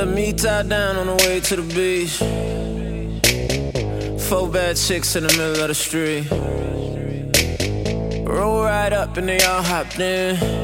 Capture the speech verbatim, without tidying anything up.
left me tied down on the way to the beach. Four bad chicks in the middle of the street. Roll right up and they all hopped in.